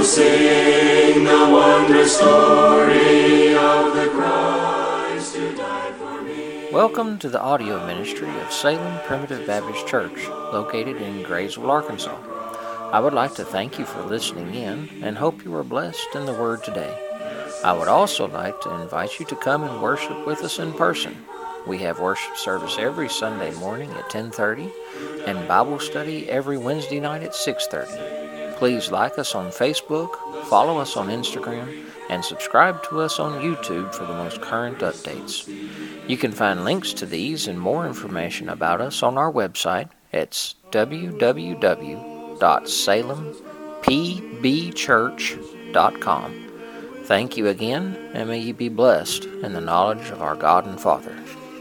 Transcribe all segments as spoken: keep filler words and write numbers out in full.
sing the wondrous story of the Christ who died for me. Welcome to the audio ministry of Salem Primitive Baptist Church, located in Graysville, Arkansas. I would like to thank you for listening in and hope you are blessed in the Word today. I would also like to invite you to come and worship with us in person. We have worship service every Sunday morning at ten thirty and Bible study every Wednesday night at six thirty. Please like us on Facebook, follow us on Instagram, and subscribe to us on YouTube for the most current updates. You can find links to these and more information about us on our website at w w w dot salem p b church dot com. Thank you again, and may you be blessed in the knowledge of our God and Father.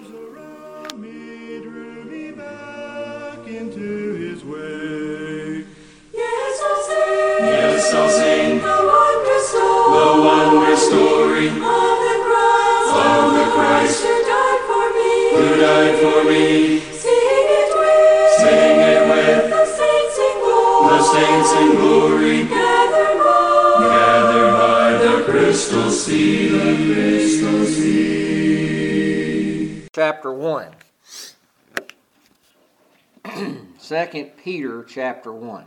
Yes, I'll sing the wondrous story, the wondrous story of the Christ, of the Christ who died for me, who died for me. Sing it with, sing it with the saints in glory, the saints in glory, gathered by, gathered by the crystal sea, the crystal sea. Chapter one. Second Peter chapter one.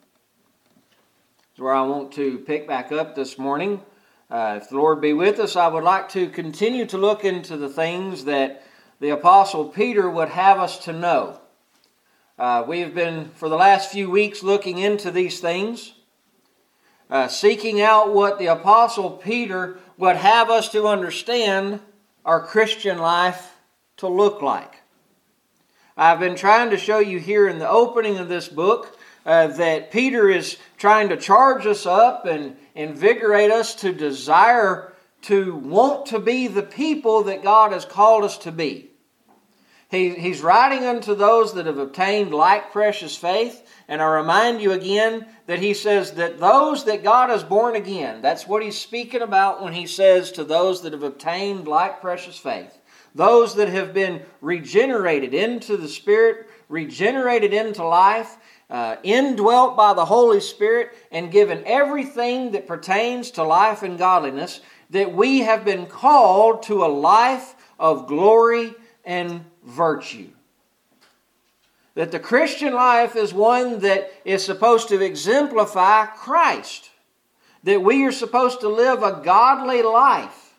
Where I want to pick back up this morning. Uh, if the Lord be with us, I would like to continue to look into the things that the Apostle Peter would have us to know. Uh, we have been, for the last few weeks, looking into these things, uh, seeking out what the Apostle Peter would have us to understand our Christian life to look like. I've been trying to show you here in the opening of this book Uh, that Peter is trying to charge us up and invigorate us to desire to want to be the people that God has called us to be. He, he's writing unto those that have obtained like precious faith, and I remind you again that he says that those that God has born again, that's what he's speaking about when he says to those that have obtained like precious faith, those that have been regenerated into the Spirit, regenerated into life, Uh, indwelt by the Holy Spirit and given everything that pertains to life and godliness, that we have been called to a life of glory and virtue. That the Christian life is one that is supposed to exemplify Christ. That we are supposed to live a godly life.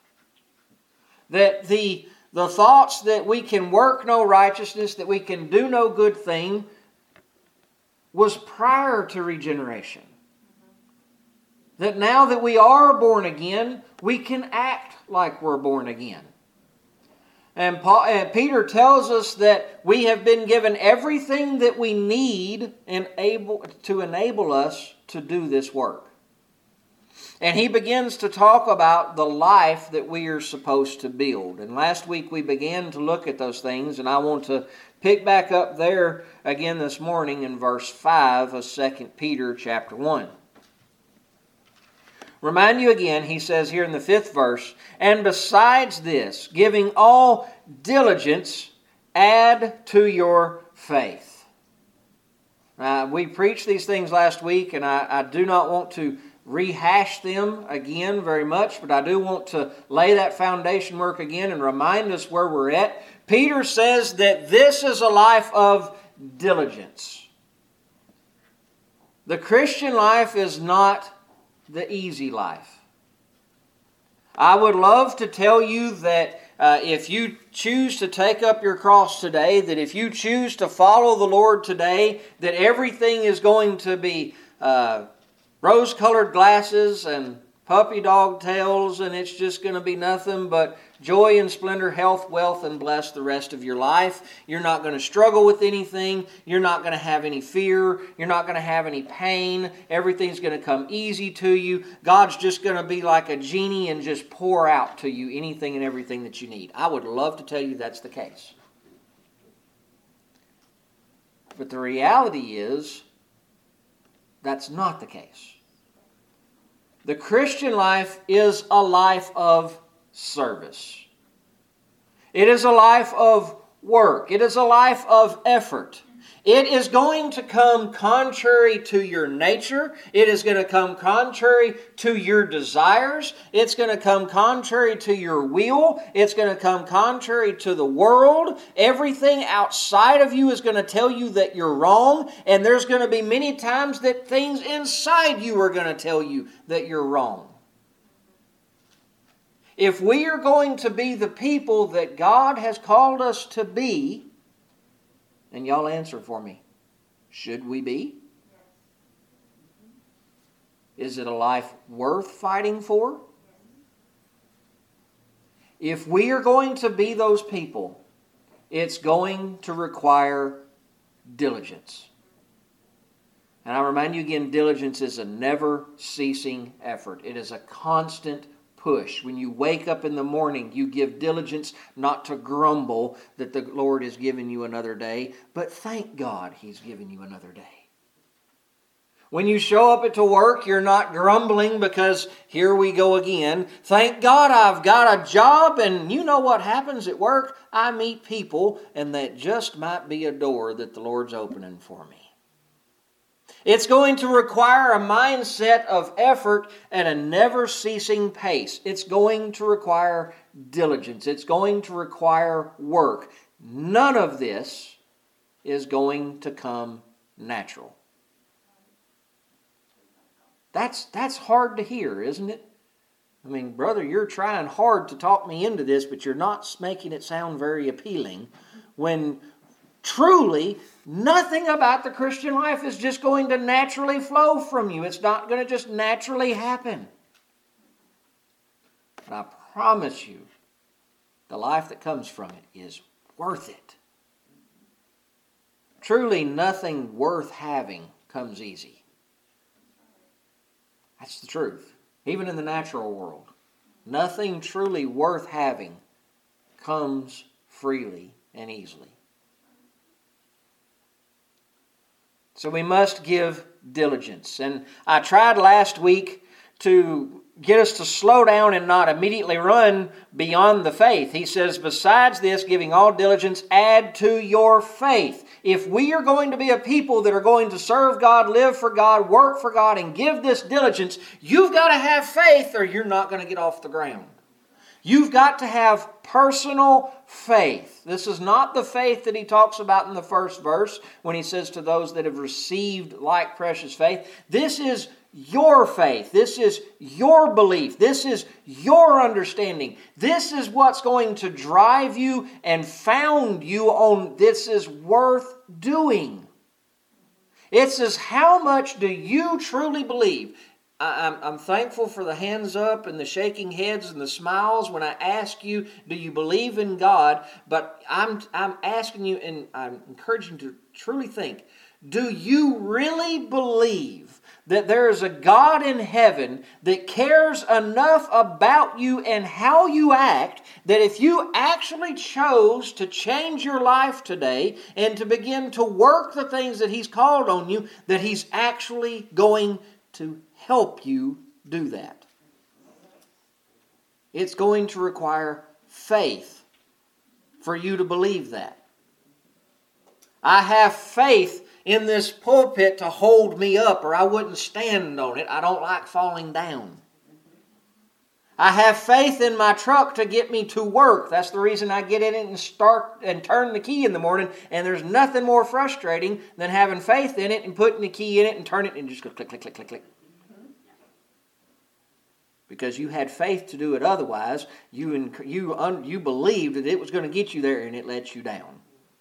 That the, the thoughts that we can work no righteousness, that we can do no good thing, was prior to regeneration. That now that we are born again, we can act like we're born again. And Paul, uh, Peter tells us that we have been given everything that we need and able, to enable us to do this work. And he begins to talk about the life that we are supposed to build. And last week we began to look at those things, and I want to pick back up there again this morning in verse five of Second Peter chapter one. Remind you again, he says here in the fifth verse, and besides this, giving all diligence, add to your faith. Uh, we preached these things last week, and I, I do not want to rehash them again very much, but I do want to lay that foundation work again and remind us where we're at. Peter says that this is a life of diligence. The Christian life is not the easy life. I would love to tell you that uh, if you choose to take up your cross today, that if you choose to follow the Lord today, that everything is going to be uh, rose-colored glasses and puppy dog tails, and it's just going to be nothing but joy and splendor, health, wealth, and bless the rest of your life. You're not going to struggle with anything. You're not going to have any fear. You're not going to have any pain. Everything's going to come easy to you. God's just going to be like a genie and just pour out to you anything and everything that you need. I would love to tell you that's the case. But the reality is, that's not the case. The Christian life is a life of service. It is a life of work. It is a life of effort. It is going to come contrary to your nature. It is going to come contrary to your desires. It's going to come contrary to your will. It's going to come contrary to the world. Everything outside of you is going to tell you that you're wrong. And there's going to be many times that things inside you are going to tell you that you're wrong. If we are going to be the people that God has called us to be, and y'all answer for me, should we be? Is it a life worth fighting for? If we are going to be those people, it's going to require diligence. And I remind you again, diligence is a never-ceasing effort. It is a constant push. When you wake up in the morning, you give diligence not to grumble that the Lord has given you another day, but thank God He's given you another day. When you show up at to work, you're not grumbling because here we go again. Thank God I've got a job, and you know what happens at work? I meet people, and that just might be a door that the Lord's opening for me. It's going to require a mindset of effort at a never-ceasing pace. It's going to require diligence. It's going to require work. None of this is going to come natural. That's, that's hard to hear, isn't it? I mean, brother, you're trying hard to talk me into this, but you're not making it sound very appealing when truly, nothing about the Christian life is just going to naturally flow from you. It's not going to just naturally happen. And I promise you, the life that comes from it is worth it. Truly, nothing worth having comes easy. That's the truth. Even in the natural world, nothing truly worth having comes freely and easily. So we must give diligence. And I tried last week to get us to slow down and not immediately run beyond the faith. He says, besides this, giving all diligence, add to your faith. If we are going to be a people that are going to serve God, live for God, work for God, and give this diligence, you've got to have faith or you're not going to get off the ground. You've got to have personal faith. This is not the faith that he talks about in the first verse when he says to those that have received like precious faith. This is your faith. This is your belief. This is your understanding. This is what's going to drive you and found you on this is worth doing. It says, how much do you truly believe? I'm, I'm thankful for the hands up and the shaking heads and the smiles when I ask you, do you believe in God? But I'm, I'm asking you and I'm encouraging you to truly think, do you really believe that there is a God in heaven that cares enough about you and how you act that if you actually chose to change your life today and to begin to work the things that He's called on you, that He's actually going to help you do that? It's going to require faith for you to believe that. I have faith in this pulpit to hold me up or I wouldn't stand on it. I don't like falling down. I have faith in my truck to get me to work. That's the reason I get in it and start and turn the key in the morning. And there's nothing more frustrating than having faith in it and putting the key in it and turn it and just go click, click, click, click, click. Because you had faith to do it otherwise. You, you, un, you believed that it was going to get you there and it let you down.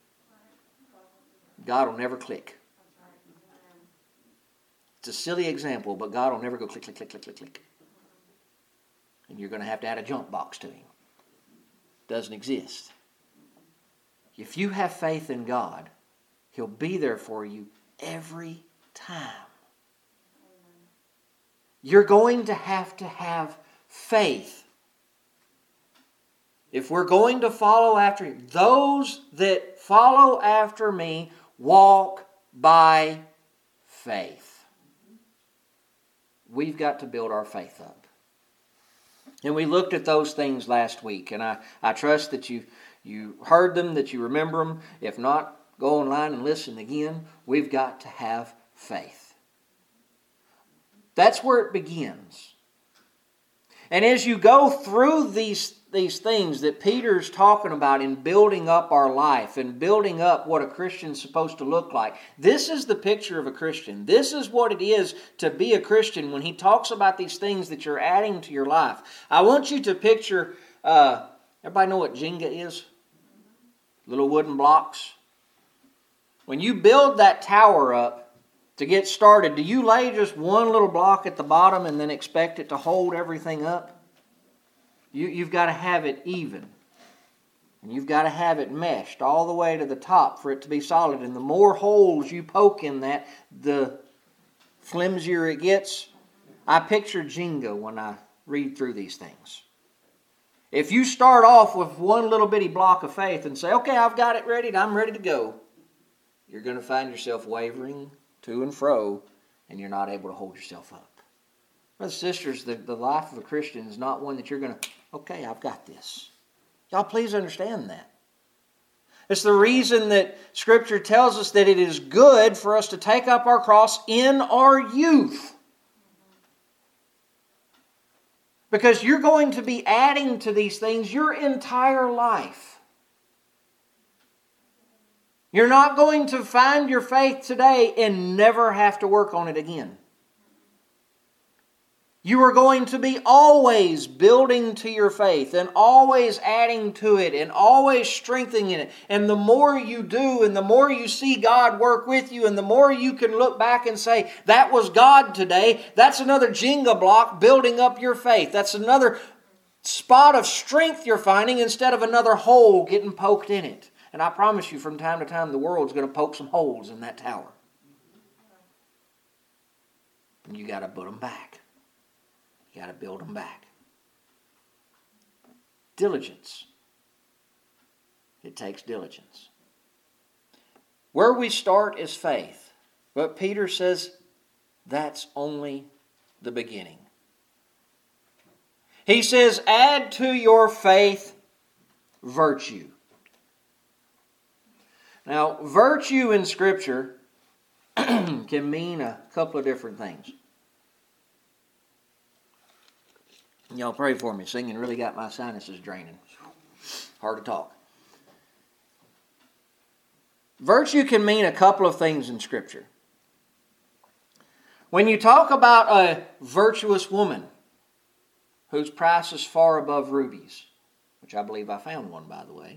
God will never click. It's a silly example, but God will never go click, click, click, click, click, click. And you're going to have to add a jump box to Him. Doesn't exist. If you have faith in God, He'll be there for you every time. You're going to have to have faith. If we're going to follow after Him, those that follow after me walk by faith. We've got to build our faith up. And we looked at those things last week, and I, I trust that you, you heard them, that you remember them. If not, go online and listen again. We've got to have faith. That's where it begins. And as you go through these, these things that Peter's talking about in building up our life and building up what a Christian's supposed to look like, this is the picture of a Christian. This is what it is to be a Christian when he talks about these things that you're adding to your life. I want you to picture, uh, everybody know what Jenga is? Little wooden blocks. When you build that tower up to get started, do you lay just one little block at the bottom and then expect it to hold everything up? You, you've got to have it even. And you've got to have it meshed all the way to the top for it to be solid. And the more holes you poke in that, the flimsier it gets. I picture Jenga when I read through these things. If you start off with one little bitty block of faith and say, okay, I've got it ready, I'm ready to go, you're going to find yourself wavering to and fro, and you're not able to hold yourself up. Brothers and sisters, the, the life of a Christian is not one that you're going to, okay, I've got this. Y'all please understand that. It's the reason that Scripture tells us that it is good for us to take up our cross in our youth. Because you're going to be adding to these things your entire life. You're not going to find your faith today and never have to work on it again. You are going to be always building to your faith and always adding to it and always strengthening it. And the more you do and the more you see God work with you and the more you can look back and say, that was God today, that's another Jenga block building up your faith. That's another spot of strength you're finding instead of another hole getting poked in it. And I promise you, from time to time, the world's going to poke some holes in that tower. And you got to put them back. You got to build them back. Diligence. It takes diligence. Where we start is faith. But Peter says that's only the beginning. He says, add to your faith virtue. Now, virtue in Scripture can mean a couple of different things. Y'all pray for me. Singing really got my sinuses draining. Hard to talk. Virtue can mean a couple of things in Scripture. When you talk about a virtuous woman whose price is far above rubies, which I believe I found one, by the way.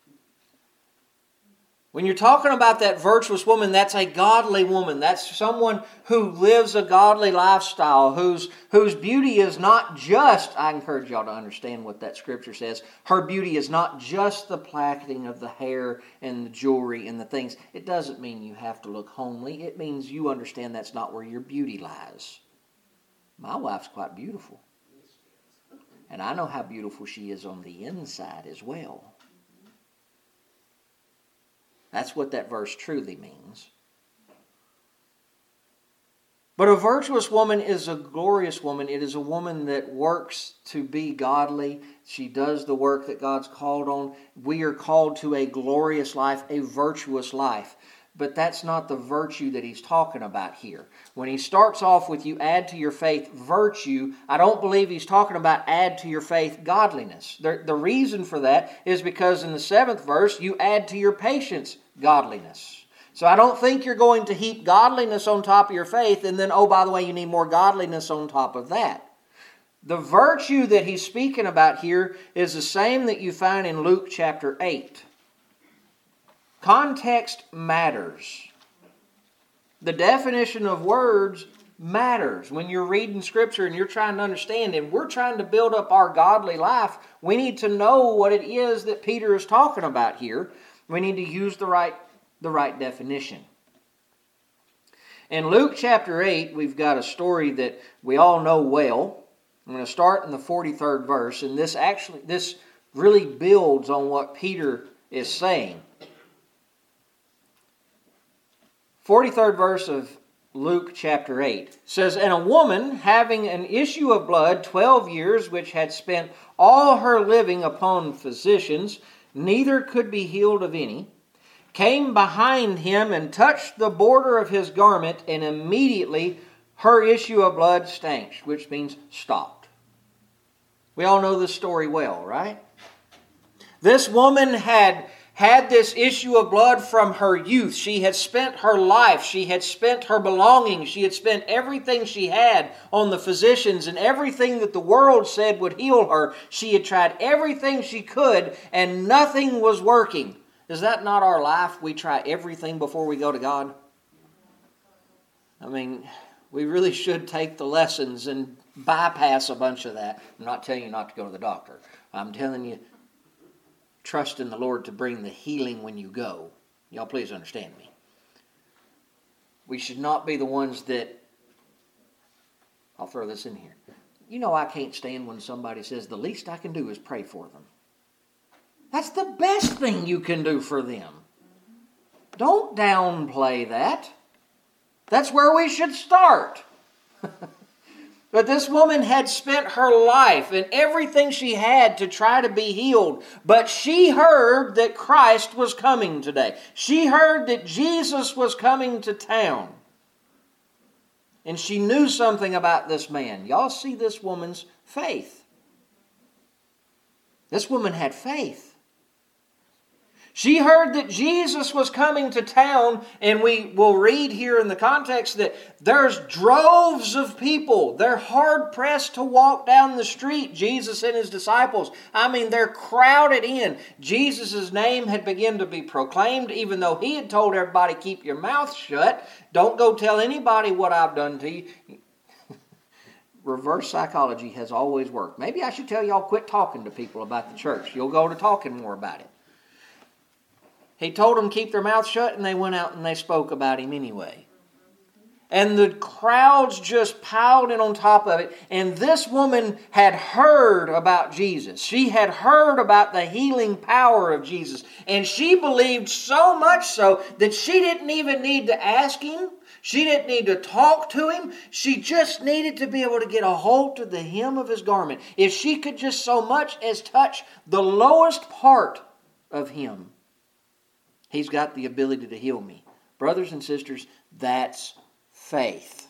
When you're talking about that virtuous woman, that's a godly woman. That's someone who lives a godly lifestyle, whose, whose beauty is not just, I encourage y'all to understand what that scripture says, her beauty is not just the plaiting of the hair and the jewelry and the things. It doesn't mean you have to look homely. It means you understand that's not where your beauty lies. My wife's quite beautiful. And I know how beautiful she is on the inside as well. That's what that verse truly means. But a virtuous woman is a glorious woman. It is a woman that works to be godly. She does the work that God's called on. We are called to a glorious life, a virtuous life. But that's not the virtue that he's talking about here. When he starts off with you add to your faith virtue, I don't believe he's talking about add to your faith godliness. The, the reason for that is because in the seventh verse, you add to your patience godliness. So I don't think you're going to heap godliness on top of your faith and then, oh, by the way, you need more godliness on top of that. The virtue that he's speaking about here is the same that you find in Luke chapter eight. Context matters. The definition of words matters. When you're reading Scripture and you're trying to understand, and we're trying to build up our godly life, we need to know what it is that Peter is talking about here. We need to use the right, the right definition. In Luke chapter eight, we've got a story that we all know well. I'm going to start in the forty-third verse, and this actually, this really builds on what Peter is saying. forty-third verse of Luke chapter eight says, "And a woman having an issue of blood twelve years, which had spent all her living upon physicians, neither could be healed of any, came behind him and touched the border of his garment, and immediately her issue of blood stanch, which means stopped. We all know this story well, right? This woman had had this issue of blood from her youth. She had spent her life, she had spent her belongings, she had spent everything she had on the physicians and everything that the world said would heal her. She had tried everything she could and nothing was working. Is that not our life? We try everything before we go to God? I mean, we really should take the lessons and bypass a bunch of that. I'm not telling you not to go to the doctor. I'm telling you, trust in the Lord to bring the healing when you go. Y'all please understand me. We should not be the ones that, I'll throw this in here. You know I can't stand when somebody says the least I can do is pray for them. That's the best thing you can do for them. Don't downplay that. That's where we should start. But this woman had spent her life and everything she had to try to be healed. But she heard that Christ was coming today. She heard that Jesus was coming to town. And she knew something about this man. Y'all see this woman's faith. This woman had faith. She heard that Jesus was coming to town, and we will read here in the context that there's droves of people. They're hard-pressed to walk down the street, Jesus and His disciples. I mean, they're crowded in. Jesus' name had begun to be proclaimed, even though He had told everybody, keep your mouth shut. Don't go tell anybody what I've done to you. Reverse psychology has always worked. Maybe I should tell y'all quit talking to people about the church. You'll go to talking more about it. He told them to keep their mouths shut, and they went out and they spoke about Him anyway. And the crowds just piled in on top of it. And this woman had heard about Jesus. She had heard about the healing power of Jesus. And she believed so much so that she didn't even need to ask Him. She didn't need to talk to Him. She just needed to be able to get a hold of the hem of His garment. If she could just so much as touch the lowest part of Him, He's got the ability to heal me. Brothers and sisters, that's faith.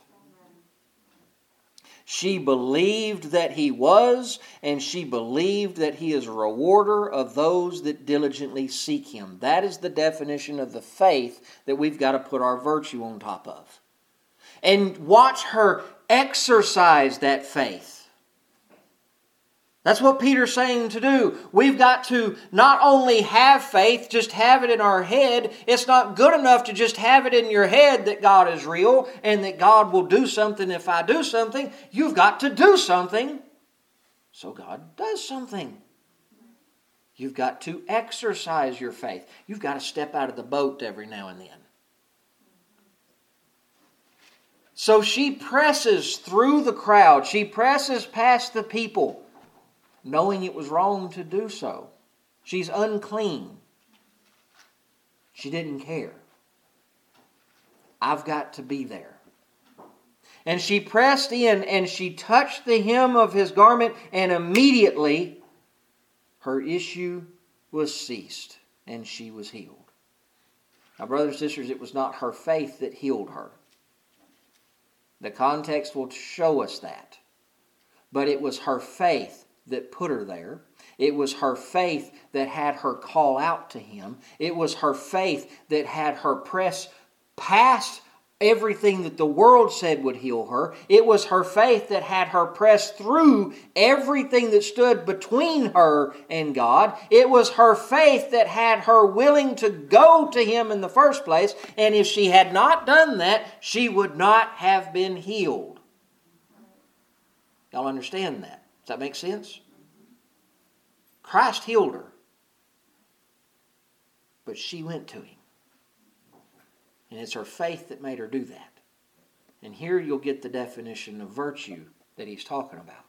She believed that He was, and she believed that He is a rewarder of those that diligently seek Him. That is the definition of the faith that we've got to put our virtue on top of. And watch her exercise that faith. That's what Peter's saying to do. We've got to not only have faith, just have it in our head. It's not good enough to just have it in your head that God is real and that God will do something if I do something. You've got to do something so God does something. You've got to exercise your faith. You've got to step out of the boat every now and then. So she presses through the crowd. She presses past the people, knowing it was wrong to do so. She's unclean. She didn't care. I've got to be there. And she pressed in and she touched the hem of His garment, and immediately her issue was ceased and she was healed. Now, brothers and sisters, it was not her faith that healed her. The context will show us that. But it was her faith that put her there. It was her faith that had her call out to Him. It was her faith that had her press past everything that the world said would heal her. It was her faith that had her press through everything that stood between her and God. It was her faith that had her willing to go to Him in the first place. And if she had not done that, she would not have been healed. Y'all understand that? Does that make sense? Christ healed her. But she went to Him. And it's her faith that made her do that. And here you'll get the definition of virtue that he's talking about.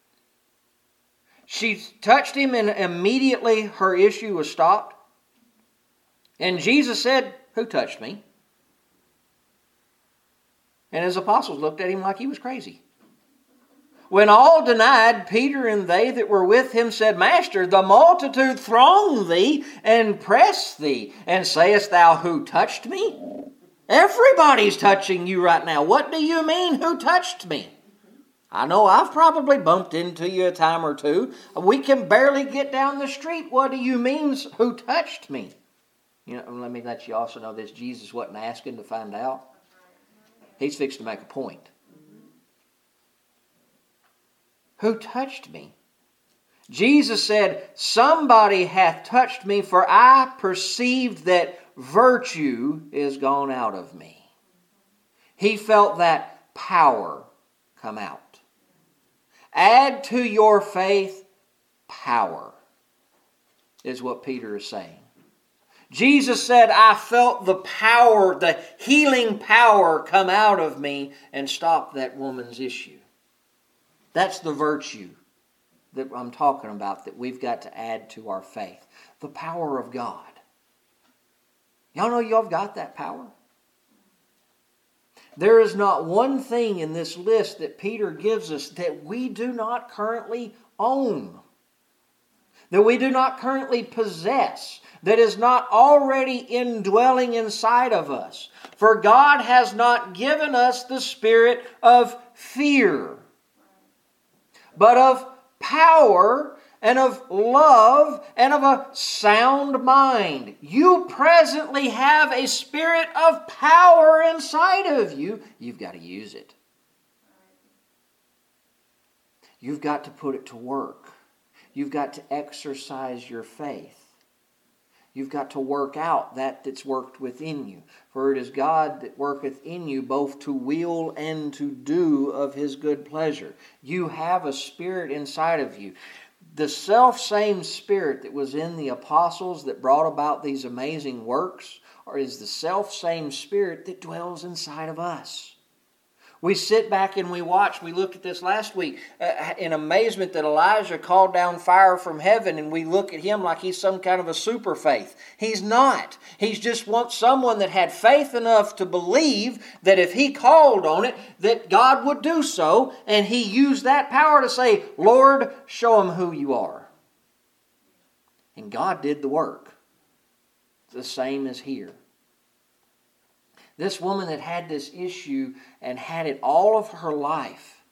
She touched Him and immediately her issue was stopped. And Jesus said, "Who touched me?" And His apostles looked at Him like He was crazy. When all denied, Peter and they that were with him said, Master, the multitude throng thee and press thee, and sayest thou, who touched me? Everybody's touching you right now. What do you mean, who touched me? I know I've probably bumped into you a time or two. We can barely get down the street. What do you mean, who touched me? You know, let me let you also know this. Jesus wasn't asking to find out. He's fixed to make a point. Who touched me? Jesus said, somebody hath touched me, for I perceived that virtue is gone out of me. He felt that power come out. Add to your faith power, is what Peter is saying. Jesus said, I felt the power, the healing power come out of me and stop that woman's issue. That's the virtue that I'm talking about that we've got to add to our faith. The power of God. Y'all know y'all got that power? There is not one thing in this list that Peter gives us that we do not currently own, that we do not currently possess, that is not already indwelling inside of us. For God has not given us the spirit of fear, but of power and of love and of a sound mind. You presently have a spirit of power inside of you. You've got to use it. You've got to put it to work. You've got to exercise your faith. You've got to work out that that's worked within you. For it is God that worketh in you both to will and to do of His good pleasure. You have a spirit inside of you. The self-same spirit that was in the apostles that brought about these amazing works or is the self-same spirit that dwells inside of us. We sit back and we watch. We looked at this last week uh, in amazement that Elijah called down fire from heaven, and we look at him like he's some kind of a super faith. He's not. He's just wants someone that had faith enough to believe that if he called on it, that God would do so, and he used that power to say, Lord, show him who you are. And God did the work. The same as here. This woman that had this issue and had it all of her life,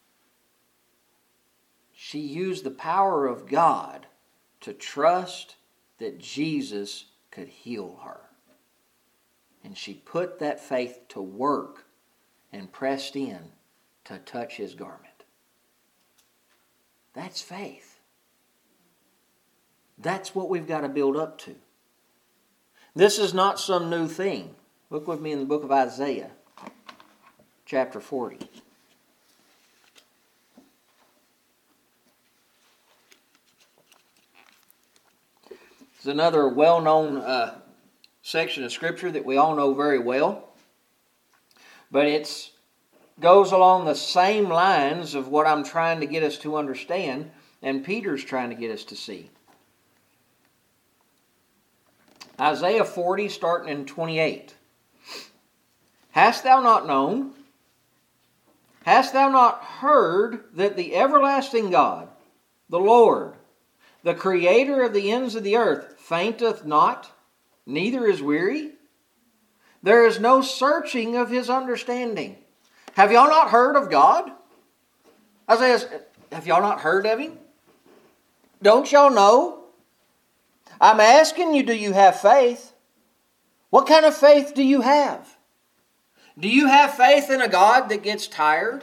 she used the power of God to trust that Jesus could heal her. And she put that faith to work and pressed in to touch His garment. That's faith. That's what we've got to build up to. This is not some new thing. Look with me in the book of Isaiah, chapter forty. It's another well-known uh, section of Scripture that we all know very well. But it goes along the same lines of what I'm trying to get us to understand, and Peter's trying to get us to see. Isaiah forty, starting in twenty-eight. Hast thou not known? Hast thou not heard that the everlasting God, the Lord, the Creator of the ends of the earth, fainteth not, neither is weary? There is no searching of His understanding. Have y'all not heard of God? Isaiah says, have y'all not heard of Him? Don't y'all know? I'm asking you, do you have faith? What kind of faith do you have? Do you have faith in a God that gets tired?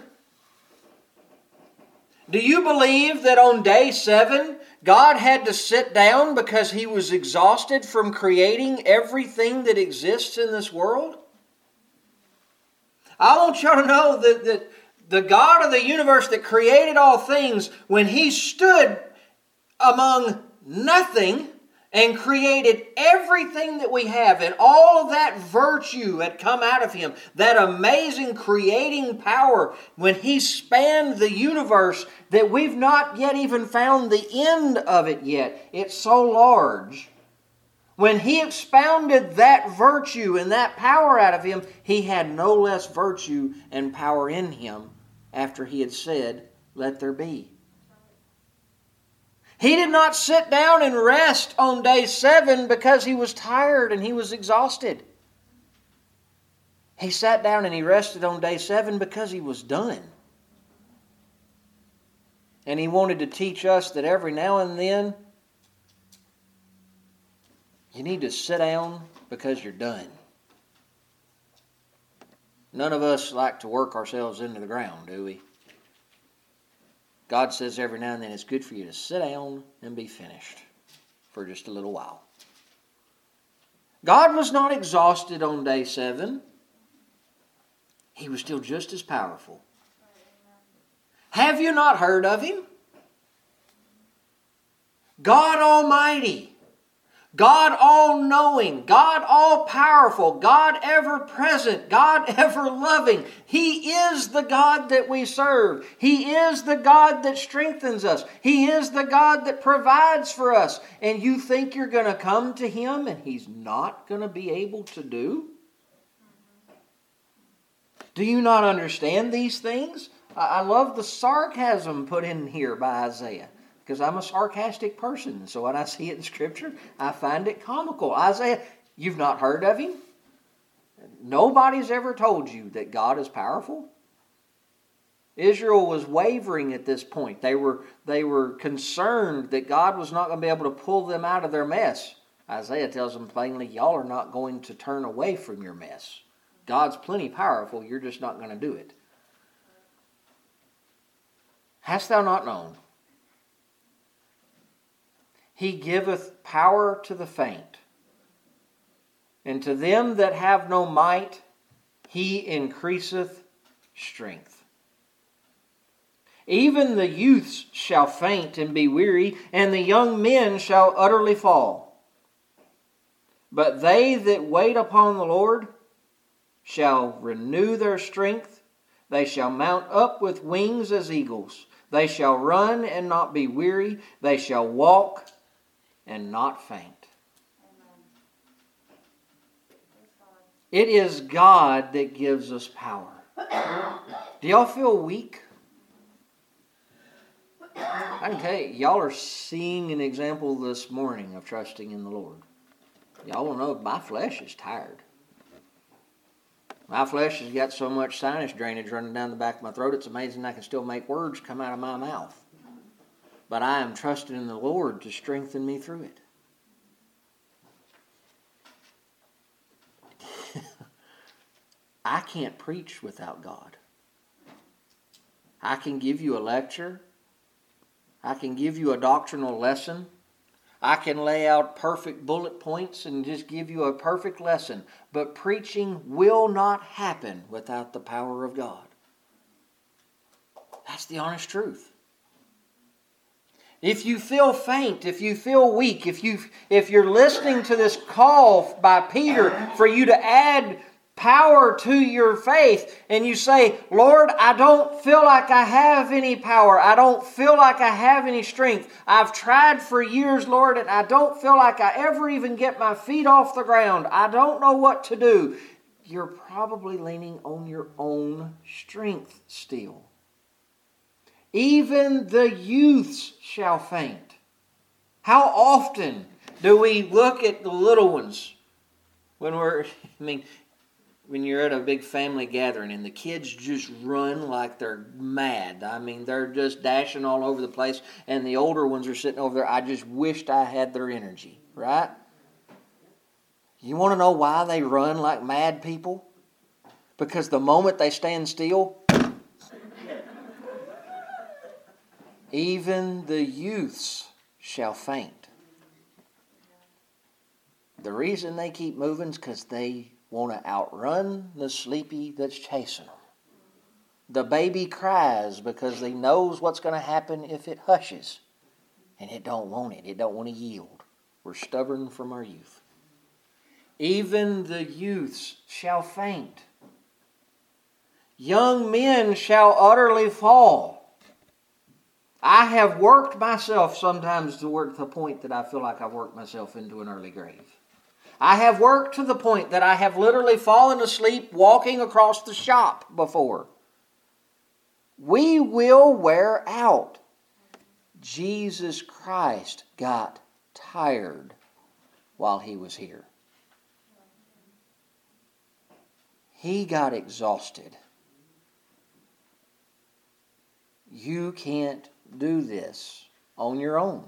Do you believe that on day seven, God had to sit down because He was exhausted from creating everything that exists in this world? I want y'all to know that, that the God of the universe that created all things, when He stood among nothing and created everything that we have, and all of that virtue had come out of Him, that amazing creating power, when He spanned the universe that we've not yet even found the end of it yet. It's so large. When He expounded that virtue and that power out of Him, He had no less virtue and power in Him after He had said, let there be. He did not sit down and rest on day seven because he was tired and he was exhausted. He sat down and he rested on day seven because he was done. And he wanted to teach us that every now and then you need to sit down because you're done. None of us like to work ourselves into the ground, do we? God says every now and then it's good for you to sit down and be finished for just a little while. God was not exhausted on day seven. He was still just as powerful. Have you not heard of Him? God Almighty, God all-knowing, God all-powerful, God ever-present, God ever-loving. He is the God that we serve. He is the God that strengthens us. He is the God that provides for us. And you think you're going to come to Him and He's not going to be able to do? Do you not understand these things? I love the sarcasm put in here by Isaiah, because I'm a sarcastic person. So when I see it in Scripture, I find it comical. Isaiah, you've not heard of Him? Nobody's ever told you that God is powerful? Israel was wavering at this point. They were, they were concerned that God was not going to be able to pull them out of their mess. Isaiah tells them plainly, y'all are not going to turn away from your mess. God's plenty powerful, you're just not going to do it. Hast thou not known? He giveth power to the faint, and to them that have no might, He increaseth strength. Even the youths shall faint and be weary, and the young men shall utterly fall. But they that wait upon the Lord shall renew their strength. They shall mount up with wings as eagles. They shall run and not be weary. They shall walk and not faint. Amen. It is God that gives us power. Do y'all feel weak? I can tell you, y'all are seeing an example this morning of trusting in the Lord. Y'all will know my flesh is tired. My flesh has got so much sinus drainage running down the back of my throat, it's amazing I can still make words come out of my mouth. But I am trusting in the Lord to strengthen me through it. I can't preach without God. I can give you a lecture. I can give you a doctrinal lesson. I can lay out perfect bullet points and just give you a perfect lesson. But preaching will not happen without the power of God. That's the honest truth. If you feel faint, if you feel weak, if you if you're listening to this call by Peter for you to add power to your faith, and you say, Lord, I don't feel like I have any power. I don't feel like I have any strength. I've tried for years, Lord, and I don't feel like I ever even get my feet off the ground. I don't know what to do. You're probably leaning on your own strength still. Even the youths shall faint. How often do we look at the little ones when we're, I mean, when you're at a big family gathering and the kids just run like they're mad. I mean, they're just dashing all over the place, and the older ones are sitting over there. I just wished I had their energy, right? You want to know why they run like mad people? Because the moment they stand still, even the youths shall faint. The reason they keep moving is because they want to outrun the sleepy that's chasing them. The baby cries because he knows what's going to happen if it hushes. And it don't want it. It don't want to yield. We're stubborn from our youth. Even the youths shall faint. Young men shall utterly fall. I have worked myself sometimes to work to the point that I feel like I've worked myself into an early grave. I have worked to the point that I have literally fallen asleep walking across the shop before. We will wear out. Jesus Christ got tired while He was here. He got exhausted. You can't do this on your own.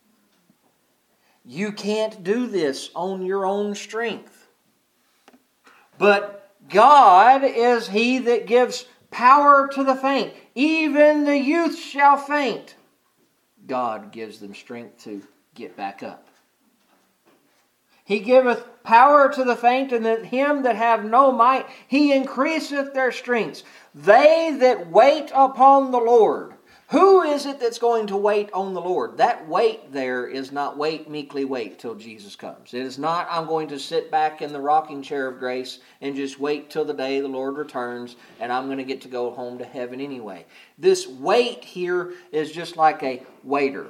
You can't do this on your own strength. But God is He that gives power to the faint. Even the youth shall faint. God gives them strength to get back up. He giveth power to the faint, and that him that have no might, He increaseth their strength. They that wait upon the Lord. Who is it that's going to wait on the Lord? That wait there is not wait, meekly wait till Jesus comes. It is not, I'm going to sit back in the rocking chair of grace and just wait till the day the Lord returns and I'm going to get to go home to heaven anyway. This wait here is just like a waiter,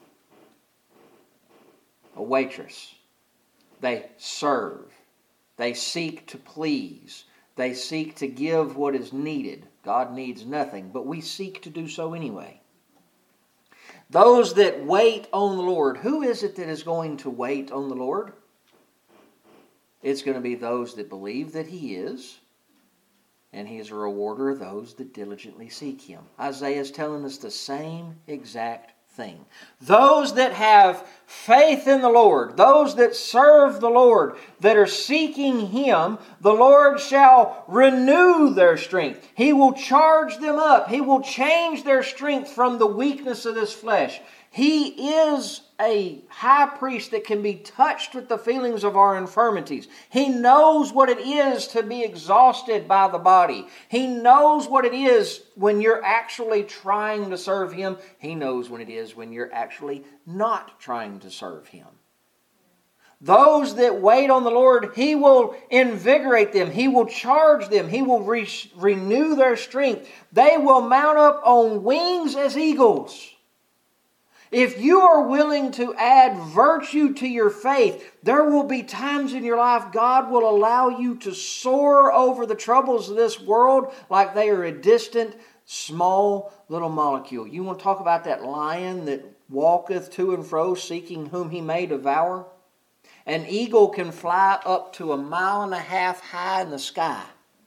a waitress. They serve. They seek to please. They seek to give what is needed. God needs nothing, but we seek to do so anyway. Those that wait on the Lord, who is it that is going to wait on the Lord? It's going to be those that believe that He is, and He is a rewarder of those that diligently seek Him. Isaiah is telling us the same exact thing. Those that have faith in the Lord, those that serve the Lord, that are seeking Him, the Lord shall renew their strength. He will charge them up. He will change their strength from the weakness of this flesh. He is a high priest that can be touched with the feelings of our infirmities. He knows what it is to be exhausted by the body. He knows what it is when you're actually trying to serve Him. He knows what it is when you're actually not trying to serve Him. Those that wait on the Lord, He will invigorate them. He will charge them. He will re- renew their strength. They will mount up on wings as eagles. If you are willing to add virtue to your faith, there will be times in your life God will allow you to soar over the troubles of this world like they are a distant, small little molecule. You want to talk about that lion that walketh to and fro, seeking whom he may devour? An eagle can fly up to a mile and a half high in the sky.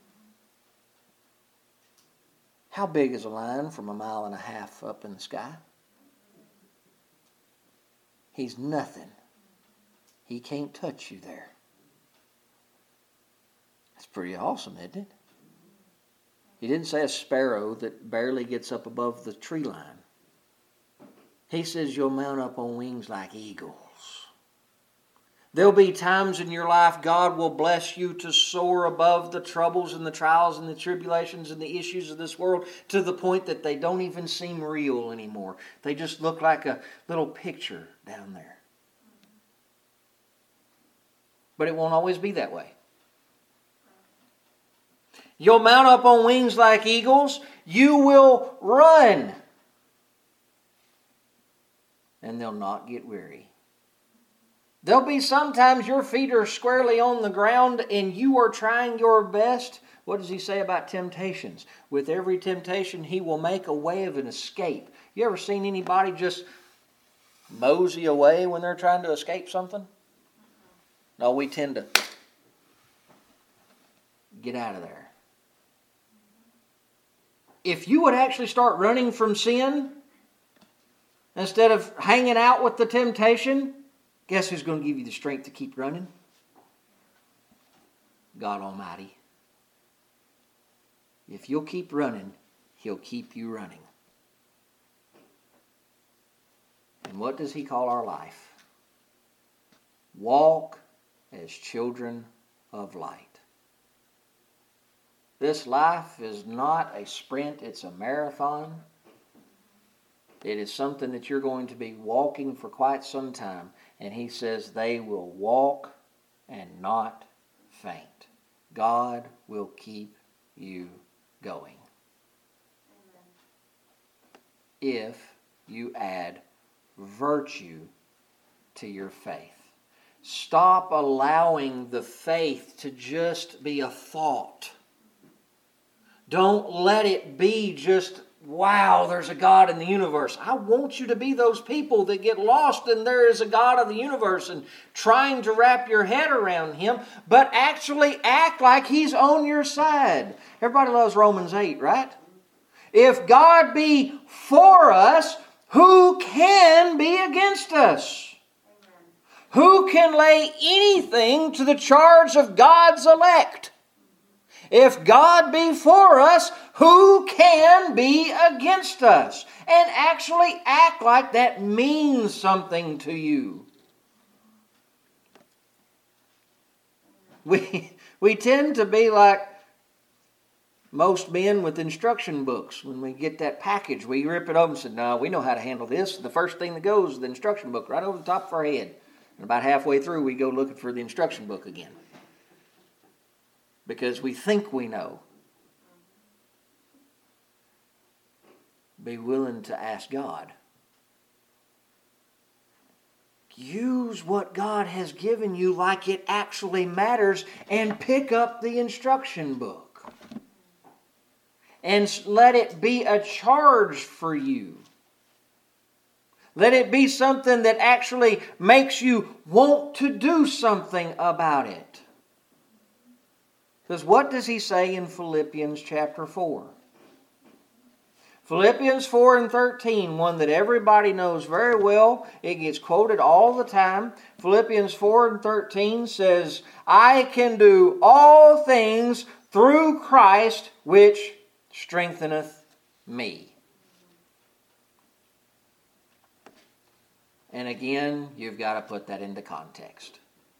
How big is a lion from a mile and a half up in the sky? He's nothing. He can't touch you there. That's pretty awesome, isn't it? He didn't say a sparrow that barely gets up above the tree line. He says you'll mount up on wings like eagles. There'll be times in your life God will bless you to soar above the troubles and the trials and the tribulations and the issues of this world to the point that they don't even seem real anymore. They just look like a little picture down there. But it won't always be that way. You'll mount up on wings like eagles. You will run. And they'll not get weary. There'll be sometimes your feet are squarely on the ground and you are trying your best. What does He say about temptations? With every temptation, He will make a way of an escape. You ever seen anybody just mosey away when they're trying to escape something? No, we tend to get out of there. If you would actually start running from sin instead of hanging out with the temptation, guess who's going to give you the strength to keep running? God Almighty. If you'll keep running, He'll keep you running. And what does He call our life? Walk as children of light. This life is not a sprint, it's a marathon. It is something that you're going to be walking for quite some time. And He says they will walk and not faint. God will keep you going. Amen. If you add virtue to your faith. Stop allowing the faith to just be a thought. Don't let it be just wow, there's a God in the universe. I want you to be those people that get lost and there is a God of the universe and trying to wrap your head around Him, but actually act like He's on your side. Everybody loves Romans eight, right? If God be for us, who can be against us? Amen. Who can lay anything to the charge of God's elect? If God be for us, who can be against us? And actually act like that means something to you. We, we tend to be like most men with instruction books. When we get that package, we rip it open and say, no, we know how to handle this. The first thing that goes is the instruction book right over the top of our head. And about halfway through, we go looking for the instruction book again. Because we think we know. Be willing to ask God. Use what God has given you like it actually matters and pick up the instruction book. And let it be a charge for you. Let it be something that actually makes you want to do something about it. Because what does he say in Philippians chapter four? Philippians four and thirteen, one that everybody knows very well. It gets quoted all the time. Philippians four and thirteen says, I can do all things through Christ which strengtheneth me. And again, you've got to put that into context.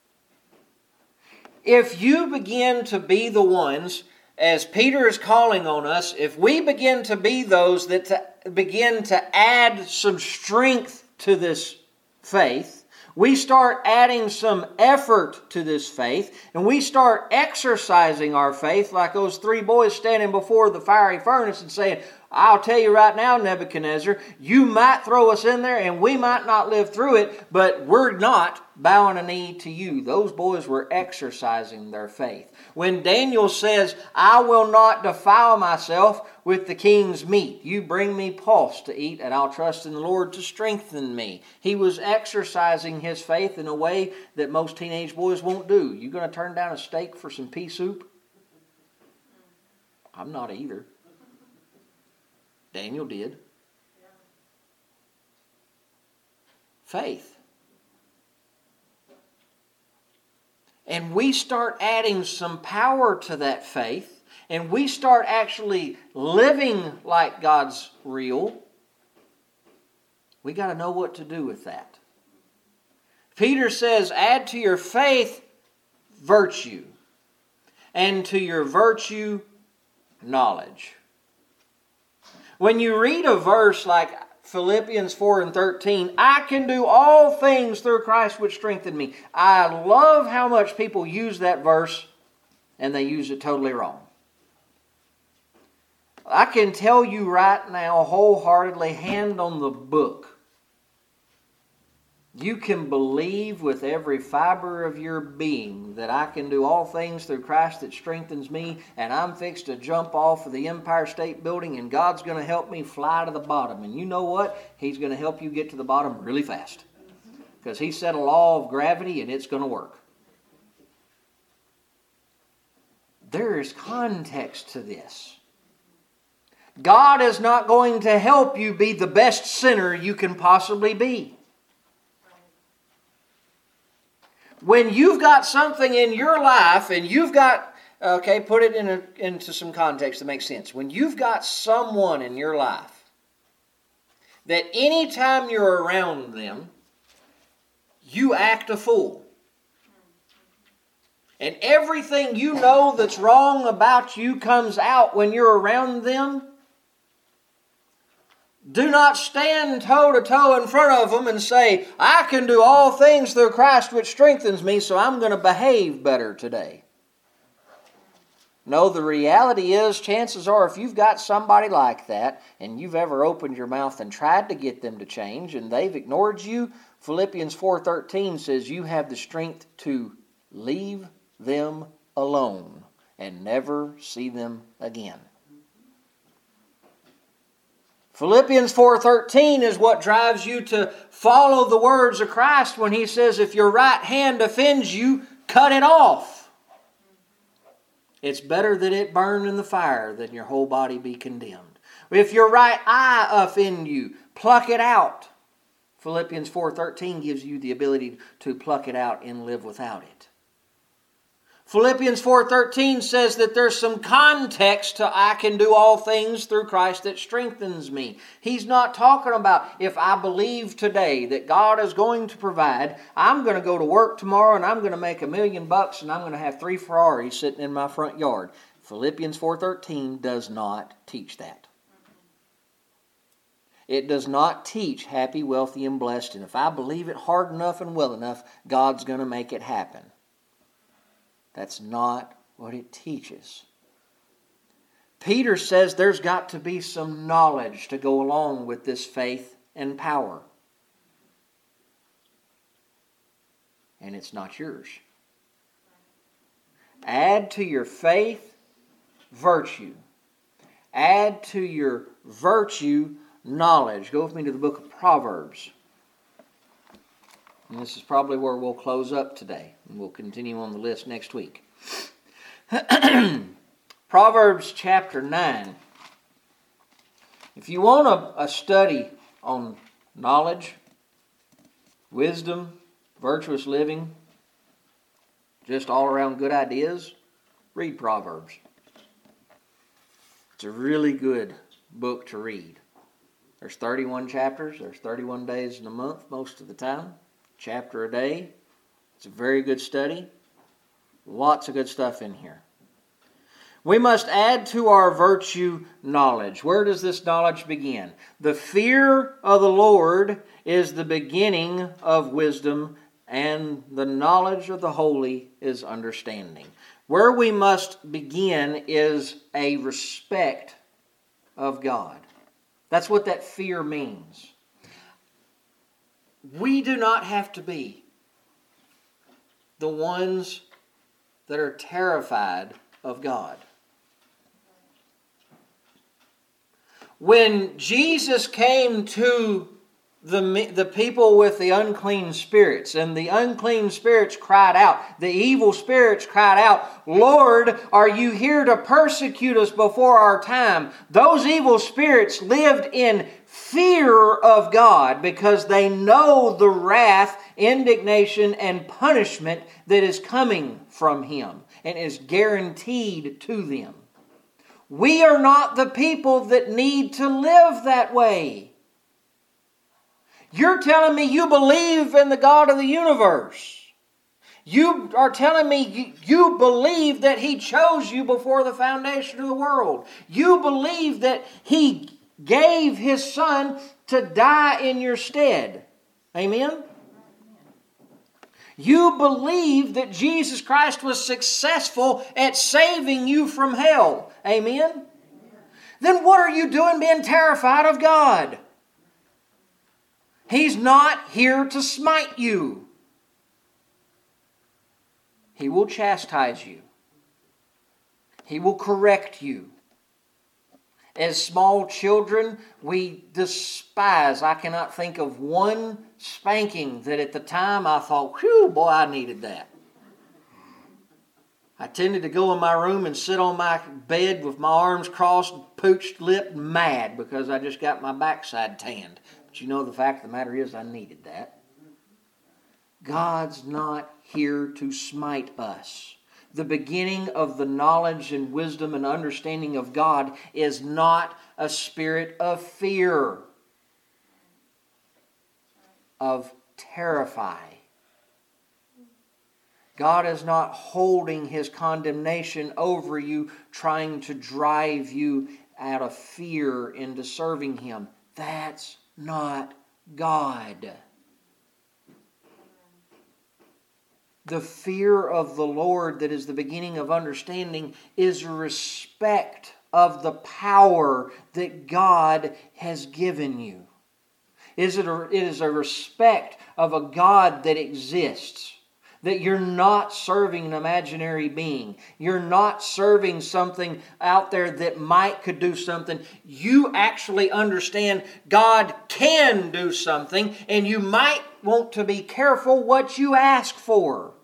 If you begin to be the ones, as Peter is calling on us, if we begin to be those that to begin to add some strength to this faith, we start adding some effort to this faith, and we start exercising our faith like those three boys standing before the fiery furnace and saying, I'll tell you right now, Nebuchadnezzar, you might throw us in there and we might not live through it, but we're not bowing a knee to you. Those boys were exercising their faith. When Daniel says, I will not defile myself with the king's meat. You bring me pulse to eat and I'll trust in the Lord to strengthen me. He was exercising his faith in a way that most teenage boys won't do. You going to turn down a steak for some pea soup? I'm not either. Daniel did. Faith. And we start adding some power to that faith, and we start actually living like God's real. We got to know what to do with that. Peter says, add to your faith virtue, and to your virtue knowledge. When you read a verse like Philippians four and thirteen, I can do all things through Christ which strengthen me. I love how much people use that verse and they use it totally wrong. I can tell you right now, wholeheartedly, hand on the book, you can believe with every fiber of your being that I can do all things through Christ that strengthens me, and I'm fixed to jump off of the Empire State Building and God's going to help me fly to the bottom. And you know what? He's going to help you get to the bottom really fast. Because He set a law of gravity and it's going to work. There is context to this. God is not going to help you be the best sinner you can possibly be. When you've got something in your life and you've got, okay, put it in a, into some context that makes sense. When you've got someone in your life that anytime you're around them, you act a fool. And everything you know that's wrong about you comes out when you're around them. Do not stand toe-to-toe in front of them and say, I can do all things through Christ which strengthens me, so I'm going to behave better today. No, the reality is, chances are, if you've got somebody like that, and you've ever opened your mouth and tried to get them to change, and they've ignored you, Philippians four thirteen says you have the strength to leave them alone and never see them again. Philippians four thirteen is what drives you to follow the words of Christ when He says, if your right hand offends you, cut it off. It's better that it burn in the fire than your whole body be condemned. If your right eye offend you, pluck it out. Philippians four thirteen gives you the ability to pluck it out and live without it. Philippians four thirteen says that there's some context to I can do all things through Christ that strengthens me. He's not talking about if I believe today that God is going to provide, I'm going to go to work tomorrow and I'm going to make a million bucks and I'm going to have three Ferraris sitting in my front yard. Philippians four thirteen does not teach that. It does not teach happy, wealthy, and blessed, and if I believe it hard enough and well enough, God's going to make it happen. That's not what it teaches. Peter says there's got to be some knowledge to go along with this faith and power. And it's not yours. Add to your faith virtue. Add to your virtue knowledge. Go with me to the book of Proverbs. And this is probably where we'll close up today. And we'll continue on the list next week. Proverbs chapter nine. If you want a, a study on knowledge, wisdom, virtuous living, just all around good ideas, read Proverbs. It's a really good book to read. There's thirty-one chapters. There's thirty-one days in a month most of the time. Chapter a day. It's a very good study. Lots of good stuff in here. We must add to our virtue knowledge. Where does this knowledge begin? The fear of the Lord is the beginning of wisdom, and the knowledge of the holy is understanding. Where we must begin is a respect of God. That's what that fear means. We do not have to be the ones that are terrified of God. When Jesus came to the, the people with the unclean spirits, and the unclean spirits cried out, the evil spirits cried out, Lord, are you here to persecute us before our time? Those evil spirits lived in fear of God because they know the wrath, indignation, and punishment that is coming from Him and is guaranteed to them. We are not the people that need to live that way. You're telling me you believe in the God of the universe. You are telling me you, you believe that He chose you before the foundation of the world. You believe that He gave His Son to die in your stead. Amen? You believe that Jesus Christ was successful at saving you from hell. Amen? Then what are you doing being terrified of God? He's not here to smite you. He will chastise you. He will correct you. As small children, we despise. I cannot think of one spanking that at the time I thought, whew, boy, I needed that. I tended to go in my room and sit on my bed with my arms crossed, pooched lip, mad because I just got my backside tanned. But you know, the fact of the matter is I needed that. God's not here to smite us. The beginning of the knowledge and wisdom and understanding of God is not a spirit of fear, of terrify. God is not holding His condemnation over you, trying to drive you out of fear into serving Him. That's not God. The fear of the Lord that is the beginning of understanding is a respect of the power that God has given you. Is it, a, it is a respect of a God that exists. That you're not serving an imaginary being. You're not serving something out there that might could do something. You actually understand God can do something, and you might want to be careful what you ask for.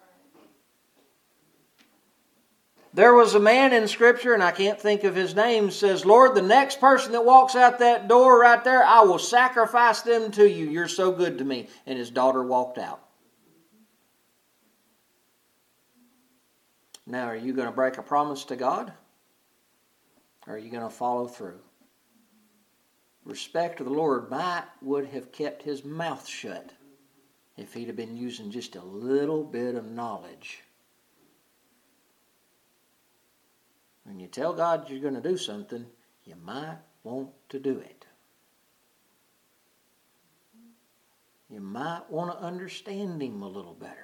There was a man in Scripture, and I can't think of his name, says, Lord, the next person that walks out that door right there, I will sacrifice them to you. You're so good to me. And his daughter walked out. Now, are you going to break a promise to God? Or are you going to follow through? Respect of the Lord might would have kept his mouth shut if he'd have been using just a little bit of knowledge. When you tell God you're going to do something, you might want to do it. You might want to understand Him a little better.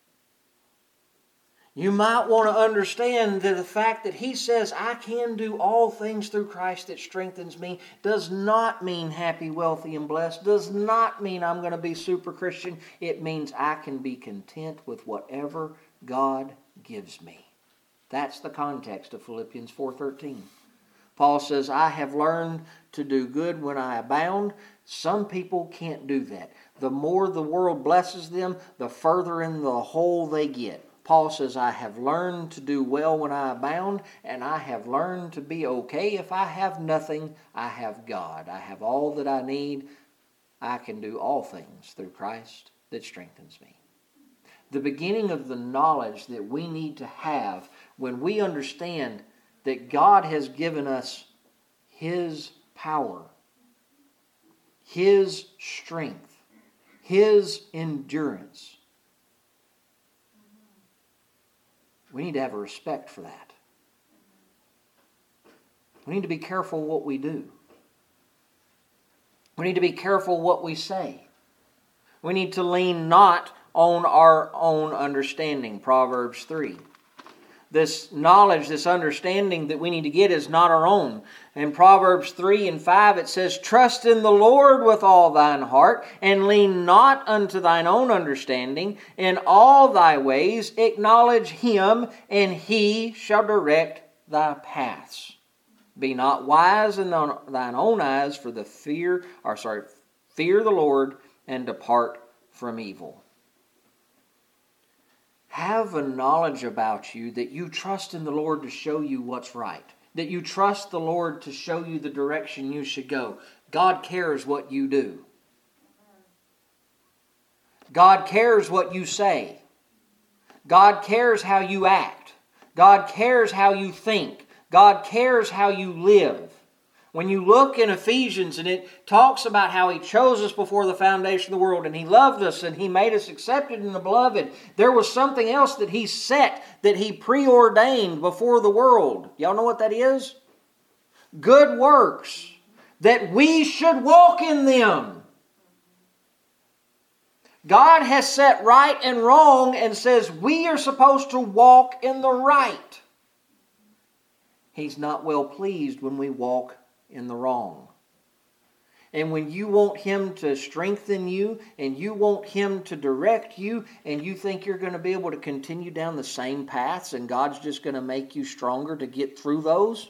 You might want to understand that the fact that He says, I can do all things through Christ that strengthens me, does not mean happy, wealthy, and blessed. Does not mean I'm going to be super Christian. It means I can be content with whatever God gives me. That's the context of Philippians four thirteen. Paul says, I have learned to do good when I abound. Some people can't do that. The more the world blesses them, the further in the hole they get. Paul says, I have learned to do well when I abound, and I have learned to be okay if I have nothing. I have God. I have all that I need. I can do all things through Christ that strengthens me. The beginning of the knowledge that we need to have when we understand that God has given us His power, His strength, His endurance. We need to have a respect for that. We need to be careful what we do. We need to be careful what we say. We need to lean not on our own understanding. Proverbs three. This knowledge, this understanding that we need to get is not our own. In Proverbs three and five it says, Trust in the Lord with all thine heart, and lean not unto thine own understanding. In all thy ways acknowledge Him, and He shall direct thy paths. Be not wise in thine own eyes, for the fear, or sorry, fear the Lord, and depart from evil. Have a knowledge about you that you trust in the Lord to show you what's right. That you trust the Lord to show you the direction you should go. God cares what you do. God cares what you say. God cares how you act. God cares how you think. God cares how you live. When you look in Ephesians and it talks about how He chose us before the foundation of the world and He loved us and He made us accepted in the beloved, there was something else that He set, that He preordained before the world. Y'all know what that is? Good works, that we should walk in them. God has set right and wrong and says we are supposed to walk in the right. He's not well pleased when we walk in the wrong. And when you want Him to strengthen you and you want Him to direct you and you think you're going to be able to continue down the same paths and God's just going to make you stronger to get through those?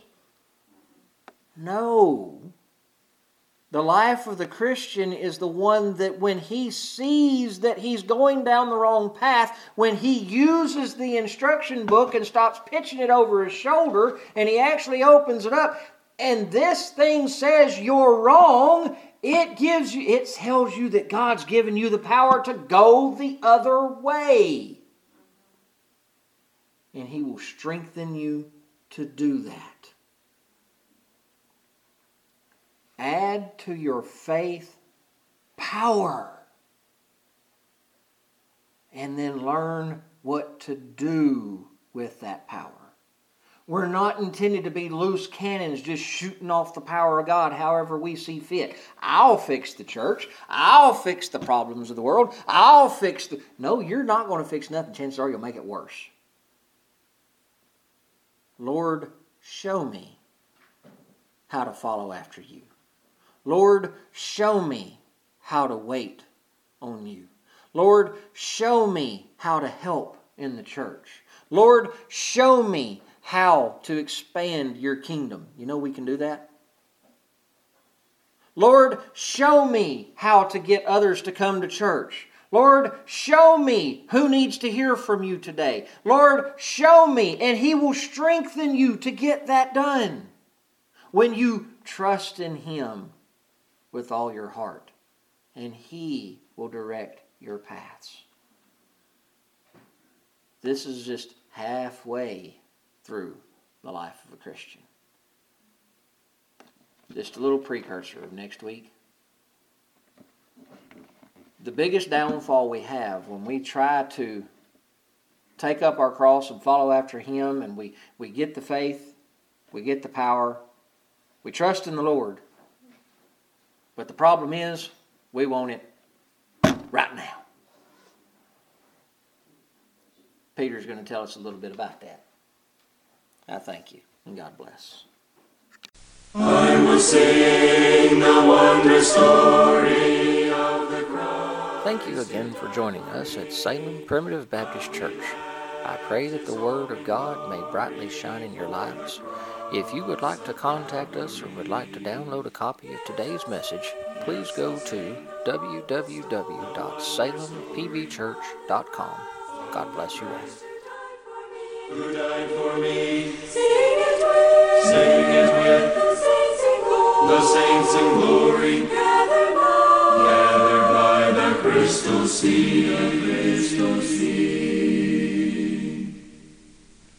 No. The life of the Christian is the one that when he sees that he's going down the wrong path, when he uses the instruction book and stops pitching it over his shoulder and he actually opens it up, and this thing says you're wrong, it gives you, it tells you that God's given you the power to go the other way. And He will strengthen you to do that. Add to your faith power. And then learn what to do with that power. We're not intended to be loose cannons just shooting off the power of God however we see fit. I'll fix the church. I'll fix the problems of the world. I'll fix the... No, you're not going to fix nothing. Chances are you'll make it worse. Lord, show me how to follow after you. Lord, show me how to wait on you. Lord, show me how to help in the church. Lord, show me how to expand your kingdom. You know we can do that? Lord, show me how to get others to come to church. Lord, show me who needs to hear from you today. Lord, show me, and He will strengthen you to get that done when you trust in Him with all your heart, and He will direct your paths. This is just halfway through the life of a Christian. Just a little precursor of next week. The biggest downfall we have when we try to take up our cross and follow after Him, and we, we get the faith, we get the power, we trust in the Lord, but the problem is we want it right now. Peter's going to tell us a little bit about that. I thank you, and God bless. I will sing the wondrous story of the cross. Thank you again for joining us at Salem Primitive Baptist Church. I pray that the Word of God may brightly shine in your lives. If you would like to contact us or would like to download a copy of today's message, please go to w w w dot salem p b church dot com. God bless you all. Who died for me? Sing it with, sing it with the saints in glory, the saints in glory, gathered by, gathered by the crystal sea, the crystal sea.